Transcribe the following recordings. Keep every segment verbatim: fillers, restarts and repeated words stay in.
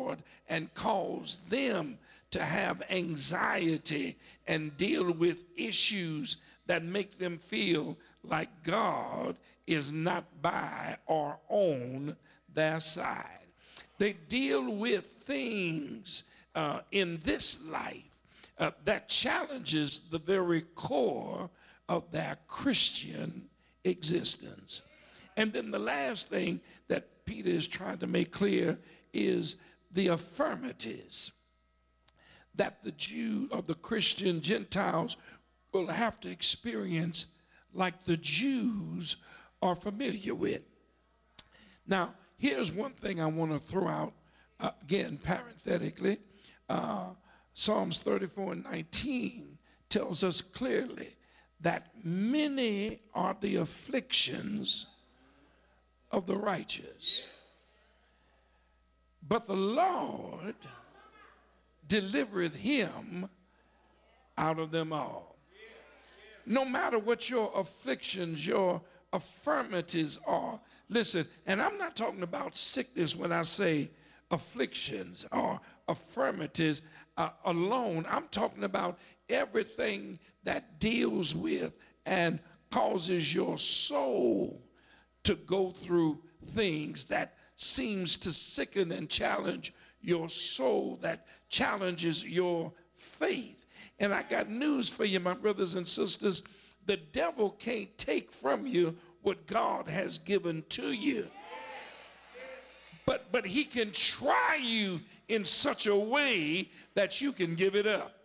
Lord and cause them to have anxiety and deal with issues that make them feel like God is not by or on their side. They deal with things uh, in this life uh, that challenges the very core of their Christian existence. And then the last thing that Peter is trying to make clear is the affirmatives that the Jew or the Christian Gentiles will have to experience like the Jews are familiar with. Now, here's one thing I want to throw out, uh, again, parenthetically. Uh, Psalms thirty-four and nineteen tells us clearly that many are the afflictions of the righteous, but the Lord delivereth him out of them all. No matter what your afflictions, your affirmities are. Listen, and I'm not talking about sickness when I say afflictions or affirmities uh, alone. I'm talking about everything that deals with and causes your soul to go through things that seems to sicken and challenge your soul, that challenges your faith. And I got news for you, my brothers and sisters. The devil can't take from you what God has given to you. But, but he can try you in such a way that you can give it up.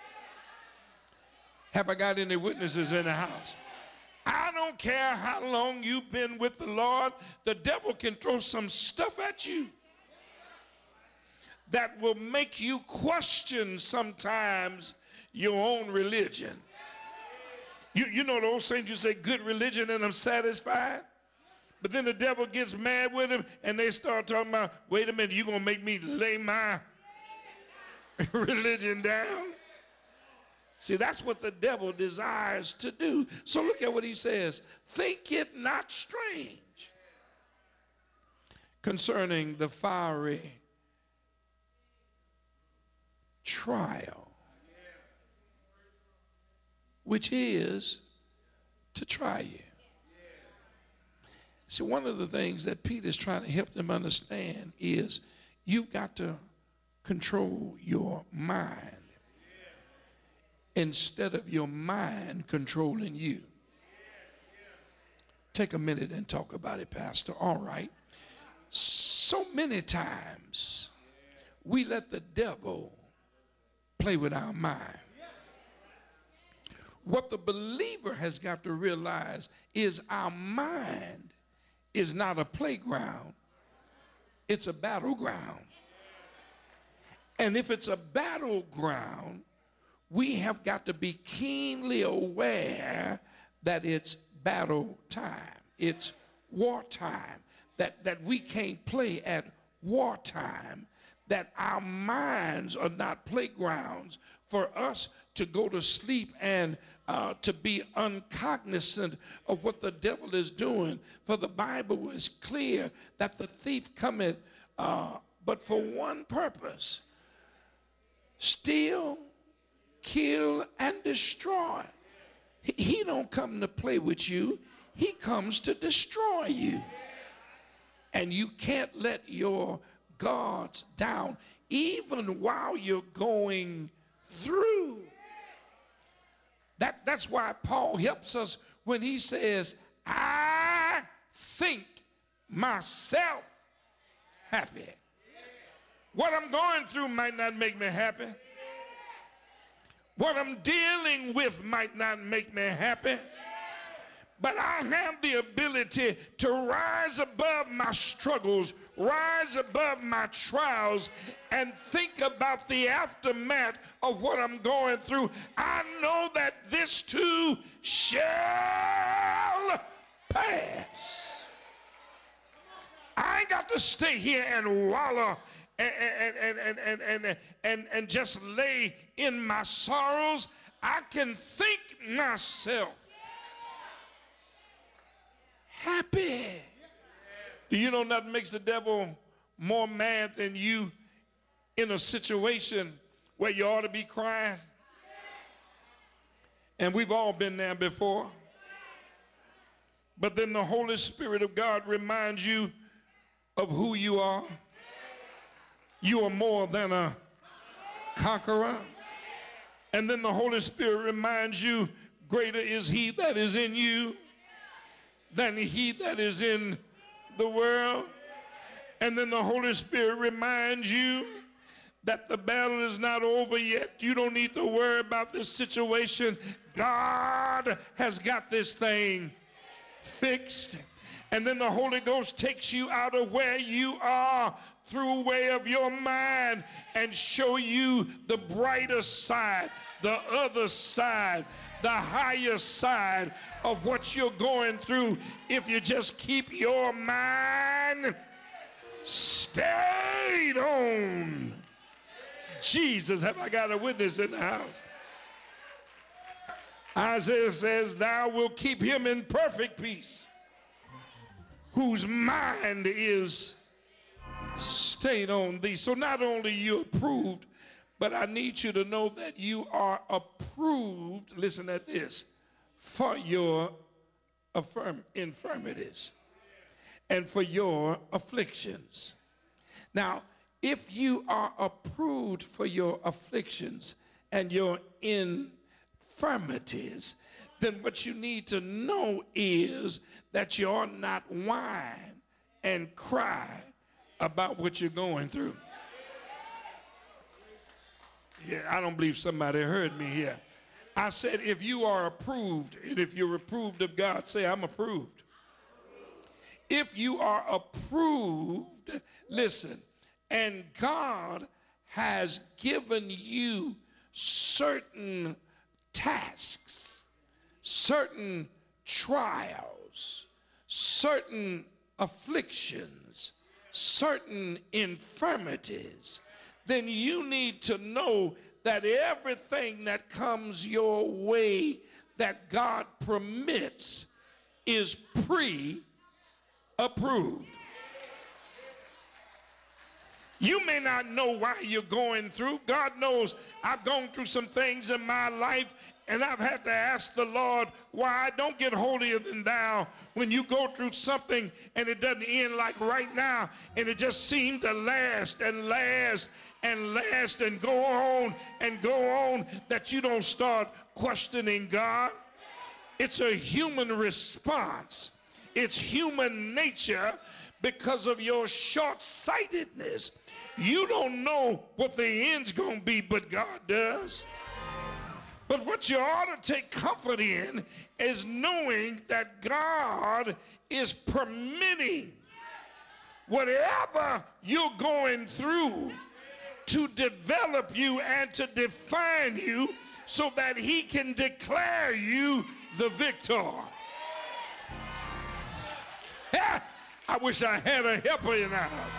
Have I got any witnesses in the house? I don't care how long you've been with the Lord, the devil can throw some stuff at you that will make you question sometimes your own religion. You, you know the old saying, you say good religion and I'm satisfied. But then the devil gets mad with him and they start talking about, wait a minute, you're going to make me lay my religion down? See, that's what the devil desires to do. So look at what he says. Think it not strange concerning the fiery trial, which is to try you. See, one of the things that Peter's trying to help them understand is you've got to control your mind instead of your mind controlling you. Take a minute and talk about it, Pastor. All right. So many times we let the devil play with our mind. What the believer has got to realize is our mind is not a playground, it's a battleground. And if it's a battleground, we have got to be keenly aware that it's battle time, it's wartime, that, that we can't play at wartime, that our minds are not playgrounds for us to go to sleep and uh, to be uncognizant of what the devil is doing. For the Bible is clear that the thief cometh uh, but for one purpose: steal, kill, and destroy. He, he don't come to play with you. He comes to destroy you. And you can't let your guards down even while you're going through. That, that's why Paul helps us when he says, I think myself happy. What I'm going through might not make me happy. What I'm dealing with might not make me happy. But I have the ability to rise above my struggles, rise above my trials, and think about the aftermath of what I'm going through. I know that this too shall pass. I ain't got to stay here and wallow and, and, and, and, and, and, and, and just lay in my sorrows. I can think myself happy. Do you know nothing makes the devil more mad than you in a situation where you ought to be crying? And we've all been there before. But then the Holy Spirit of God reminds you of who you are. You are more than a conqueror. And then the Holy Spirit reminds you, greater is he that is in you than he that is in the world. And then the Holy Spirit reminds you that the battle is not over yet. You don't need to worry about this situation. God has got this thing fixed. And then the Holy Ghost takes you out of where you are through way of your mind and show you the brighter side, the other side, the higher side of what you're going through if you just keep your mind stayed on Jesus. Have I got a witness in the house? Isaiah says, thou wilt keep him in perfect peace, whose mind is stayed on thee. So not only you approved, but I need you to know that you are approved, listen at this, for your affirm infirmities and for your afflictions. Now, if you are approved for your afflictions and your infirmities, then what you need to know is that you ought not whine and cry about what you're going through. Yeah, I don't believe somebody heard me here. I said, if you are approved, and if you're approved of God, say, I'm approved. If you are approved, listen, and God has given you certain tasks, certain trials, certain afflictions, certain infirmities, then you need to know that everything that comes your way that God permits is pre-approved. You may not know why you're going through. God knows I've gone through some things in my life, and I've had to ask the Lord why. Don't get holier than thou when you go through something and it doesn't end like right now, and it just seems to last and last and last and go on and go on, that you don't start questioning God. It's a human response. It's human nature because of your short-sightedness. You don't know what the end's going to be, but God does. But what you ought to take comfort in is knowing that God is permitting whatever you're going through to develop you and to define you so that he can declare you the victor. Yeah, I wish I had a helper in the house.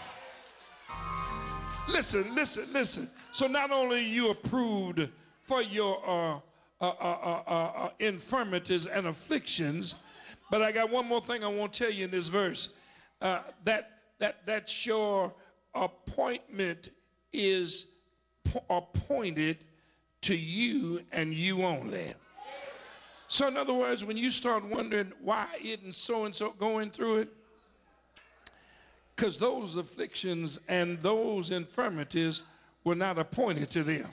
Listen, listen, listen. So not only are you approved for your uh, uh, uh, uh, uh, infirmities and afflictions, but I got one more thing I want to tell you in this verse. Uh, that, that, that your appointment is appointed to you and you only. So in other words, when you start wondering why isn't so-and-so going through it, because those afflictions and those infirmities were not appointed to them.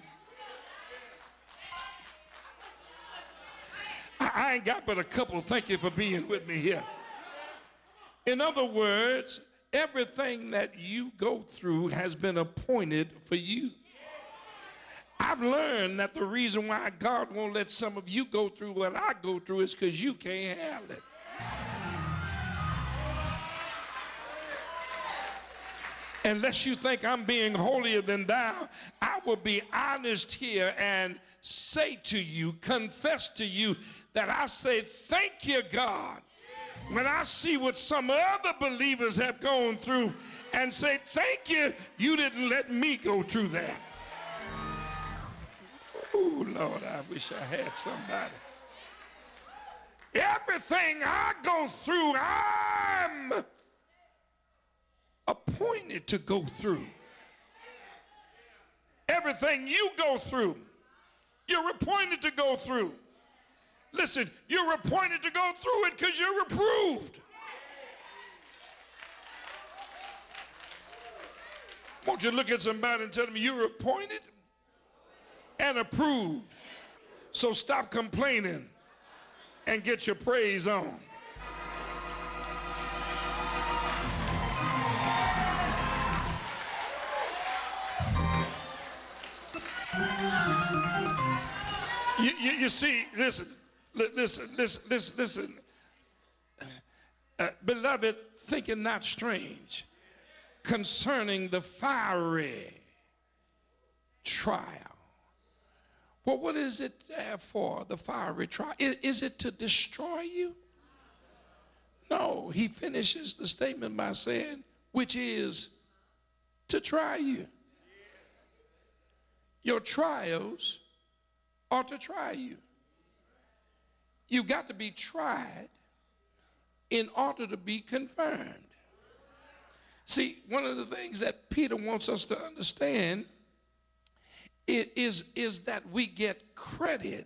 I, I ain't got but a couple. Thank you for being with me here. In other words, everything that you go through has been appointed for you. I've learned that the reason why God won't let some of you go through what I go through is because you can't handle it. Unless you think I'm being holier than thou, I will be honest here and say to you, confess to you, that I say, thank you, God, when I see what some other believers have gone through, and say, thank you, you didn't let me go through that. Oh, Lord, I wish I had somebody. Everything I go through, I'm appointed to go through. everything you go through, you're appointed to go through. Listen, you're appointed to go through it because you're approved. Won't you look at somebody and tell them you're appointed and approved? So stop complaining and get your praise on. You, you, you see, listen, listen, listen, listen, listen. Uh, beloved, think it not strange concerning the fiery trial. Well, what is it there for, the fiery trial? Is, is it to destroy you? No, he finishes the statement by saying, which is to try you. Your trials are to try you. You've got to be tried in order to be confirmed. See, one of the things that Peter wants us to understand is, is that we get credit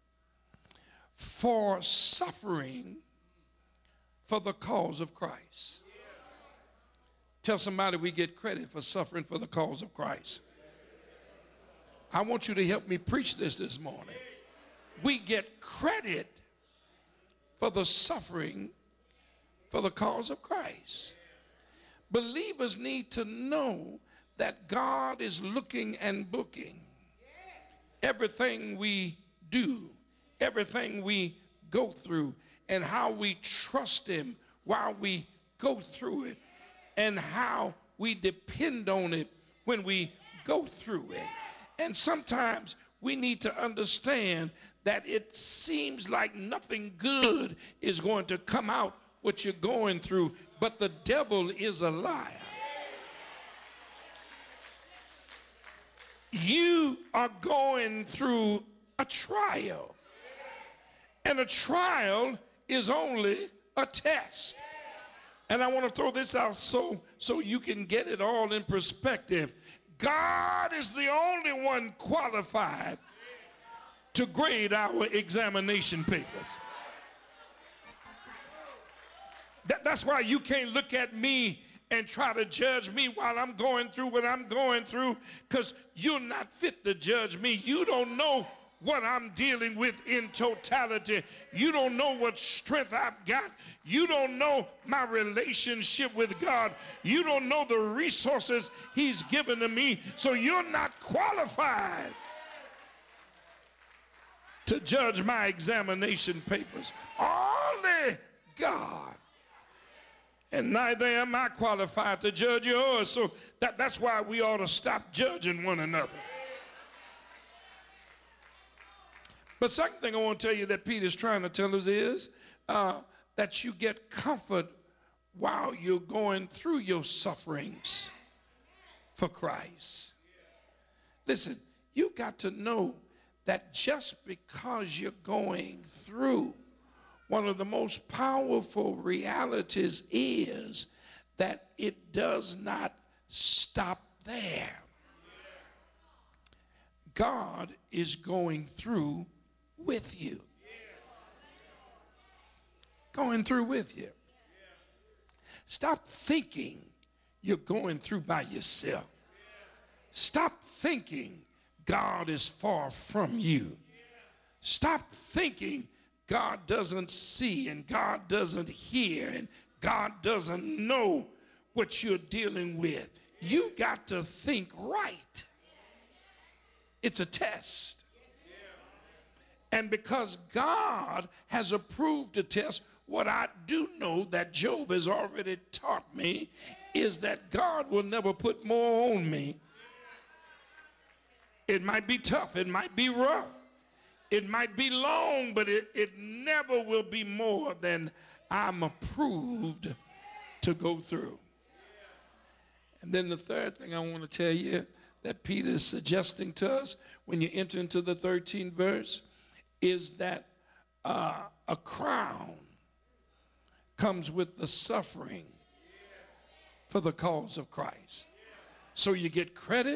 for suffering for the cause of Christ. Tell somebody we get credit for suffering for the cause of Christ. I want you to help me preach this this morning. We get credit for the suffering for the cause of Christ. Believers need to know that God is looking and booking everything we do, everything we go through, and how we trust him while we go through it, and how we depend on it when we go through it. And sometimes we need to understand that it seems like nothing good is going to come out what you're going through, but the devil is a liar. You are going through a trial, and a trial is only a test. And I want to throw this out so, so you can get it all in perspective. God is the only one qualified to grade our examination papers. That, that's why you can't look at me and try to judge me while I'm going through what I'm going through, because you're not fit to judge me. You don't know what I'm dealing with in totality. You don't know what strength I've got. You don't know my relationship with God. You don't know the resources he's given to me. So you're not qualified to judge my examination papers. Only God. And neither am I qualified to judge yours. So that, that's why we ought to stop judging one another. But second thing I want to tell you that Peter's trying to tell us is uh, that you get comfort while you're going through your sufferings for Christ. Listen, you've got to know that just because you're going through, one of the most powerful realities is that it does not stop there. God is going through with you. Going through with you. Stop thinking you're going through by yourself. Stop thinking God is far from you. Stop thinking God doesn't see and God doesn't hear and God doesn't know what you're dealing with. You got to think right. It's a test. And because God has approved the test, what I do know that Job has already taught me is that God will never put more on me. It might be tough, it might be rough, it might be long, but it, it never will be more than I'm approved to go through. And then the third thing I want to tell you that Peter is suggesting to us when you enter into the thirteenth verse is that uh, a crown comes with the suffering for the cause of Christ. So you get credit